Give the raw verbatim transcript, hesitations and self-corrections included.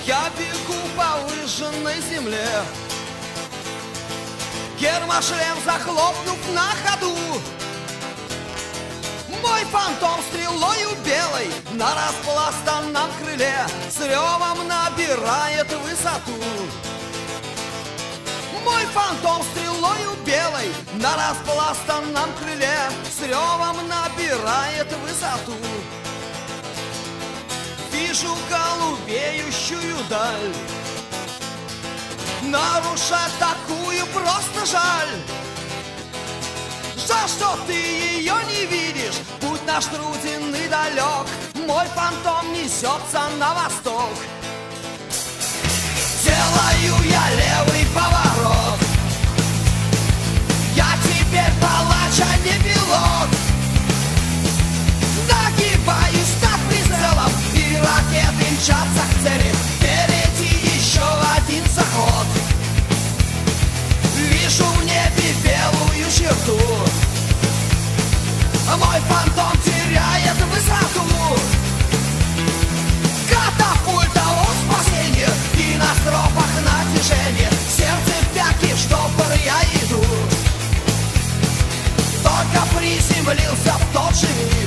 Я бегу по выжженной земле, гермошлем захлопнув на ходу. Мой фантом стрелою белой на распластанном крыле с ревом набирает высоту. Мой фантом стрелою белой на распластанном крыле с ревом набирает высоту. Вижу голубеющую даль, нарушать такую просто жаль. Жаль, что ты ее не видишь, путь наш труден и далек. Мой фантом несется на восток. Делаю я левый поворот, я теперь палач, а не пилот. Нагибаюсь над прицелом, и ракеты мчатся к цели. Впереди еще один заход. Вижу в небе белую черту, мой фантом теряет высоту. Катапульта о спасении, и на стропах натяжение. Сердце в пятки, в штопор я иду, только приземлился в тот же миг.